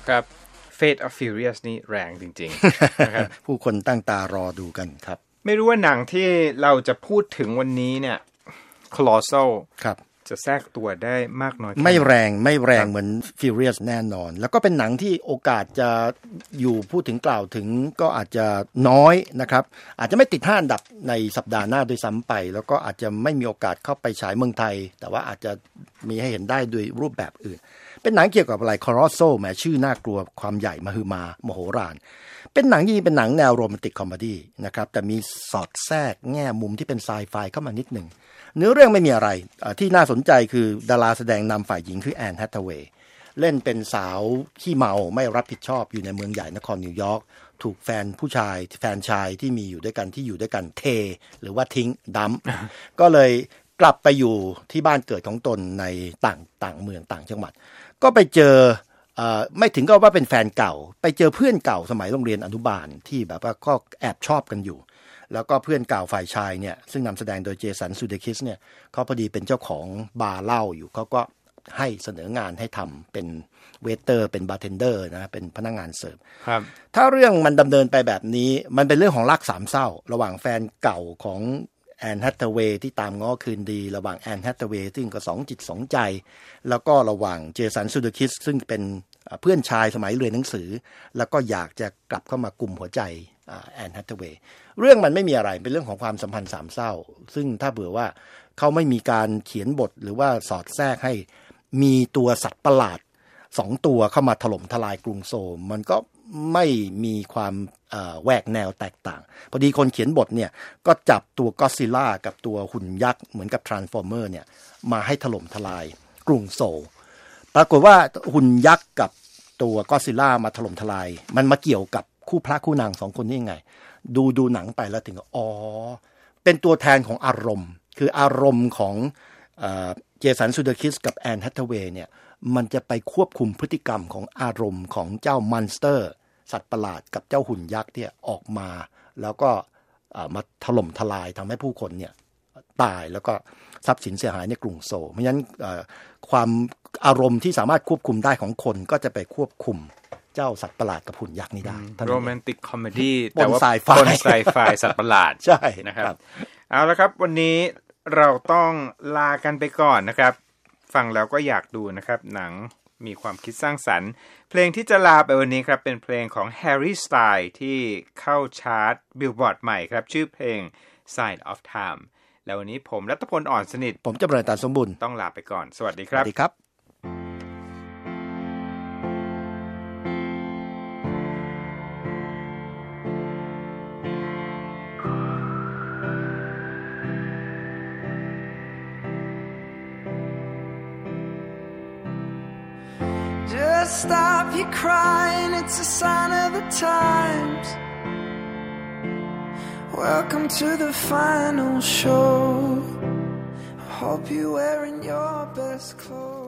ครับ Fate of Furious นี่แรงจริงๆนะครับผู้คนตั้งตารอดูกันครับไม่รู้ว่าหนังที่เราจะพูดถึงวันนี้เนี่ย Colossal ครับจะแทรกตัวได้มากน้อยไม่แรงเหมือน Furious แน่นอนแล้วก็เป็นหนังที่โอกาสจะอยู่พูดถึงกล่าวถึงก็อาจจะน้อยนะครับอาจจะไม่ติด5 อันดับในสัปดาห์หน้าโดยซ้ำไปแล้วก็อาจจะไม่มีโอกาสเข้าไปฉายเมืองไทยแต่ว่าอาจจะมีให้เห็นได้โดยรูปแบบอื่นเป็นหนังเกี่ยวกับอะไร Colossal แหมชื่อน่ากลัวความใหญ่มหึมามโหฬารเป็นหนังที่เป็นหนังแนวโรแมนติกคอมเมดี้นะครับแต่มีสอดแทรกแง่มุมที่เป็นไซไฟเข้ามานิดหนึ่งเนื้อเรื่องไม่มีอะไรที่น่าสนใจคือดาราแสดงนำฝ่ายหญิงคือแอนแฮทเวย์เล่นเป็นสาวขี้เมาไม่รับผิดชอบอยู่ในเมืองใหญ่นครนิวยอร์กถูกแฟนชายที่มีอยู่ด้วยกันเทหรือว่าทิ้งดัม ก็เลยกลับไปอยู่ที่บ้านเกิดของตนในต่างเมืองต่างจังหวัดก็ไปเจอไม่ถึงก็ว่าเป็นแฟนเก่าไปเจอเพื่อนเก่าสมัยโรงเรียนอนุบาลที่แบบว่าก็แอบชอบกันอยู่แล้วก็เพื่อนเก่าฝ่ายชายเนี่ยซึ่งนำแสดงโดยเจสันซูเดคิสเนี่ยเขาพอดีเป็นเจ้าของบาร์เหล้าอยู่เขาก็ให้เสนองานให้ทำเป็นเวเตอร์เป็นบาร์เทนเดอร์นะเป็นพนักงานเสิร์ฟครับถ้าเรื่องมันดำเนินไปแบบนี้มันเป็นเรื่องของรักสามเศร้าระหว่างแฟนเก่าของแอนแฮทเวย์ที่ตามง้อคืนดีระหว่างแอนแฮทเวย์ซึ่งก็สองจิตสองใจแล้วก็ระหว่างเจสันซูเดคิสซึ่งเป็นเพื่อนชายสมัยเรียนหนังสือแล้วก็อยากจะกลับเข้ามากุมหัวใจแอนแฮทเวย์เรื่องมันไม่มีอะไรเป็นเรื่องของความสัมพันธ์สามเศร้าซึ่งถ้าเผื่อว่าเขาไม่มีการเขียนบทหรือว่าสอดแทรกให้มีตัวสัตว์ประหลาด2 ตัวเข้ามาถล่มทลายกรุงโซลมันก็ไม่มีความแหวกแนวแตกต่างพอดีคนเขียนบทเนี่ยก็จับตัวก็อดซิลล่ากับตัวหุ่นยักษ์เหมือนกับทรานส์ฟอร์เมอร์เนี่ยมาให้ถล่มทลายกรุงโซลปรากฏว่าหุ่นยักษ์กับตัวก็อดซิลล่ามาถล่มทลายมันมาเกี่ยวกับคู่พระคู่นาง2 คนนี่ยังไงดูหนังไปแล้วถึงเป็นตัวแทนของอารมณ์คืออารมณ์ของเจสันซูเดคิสกับแอนแฮทเวย์เนี่ยมันจะไปควบคุมพฤติกรรมของอารมณ์ของเจ้ามอนสเตอร์สัตว์ประหลาดกับเจ้าหุ่นยักษ์เนี่ยออกมาแล้วก็มาถล่มทลายทำให้ผู้คนเนี่ยตายแล้วก็ทรัพย์สินเสียหายในกรุงโซลเพราะฉะนั้นความอารมณ์ที่สามารถควบคุมได้ของคนก็จะไปควบคุมเจ้าสัตว์ประหลาดกับหุ่นยักษ์นี้ได้โรแมนติกคอมเมดี้แต่ว่าปนไซไฟสัตว์ประหลาดใช่นะครับเอาละครับวันนี้เราต้องลากันไปก่อนนะครับฟังแล้วก็อยากดูนะครับหนังมีความคิดสร้างสรรค์เพลงที่จะลาไปวันนี้ครับเป็นเพลงของ Harry Styles ที่เข้าชาร์ต Billboard ใหม่ครับชื่อเพลง Sign of Time แล้ววันนี้ผมรัตพลอ่อนสนิทผมจะบรรยายตาสมบูรณ์ต้องลาไปก่อนสวัสดีครับสวัสดีครับ Just stop your crying, it's a sign of the times. Welcome to the final show. I hope you're wearing your best clothes.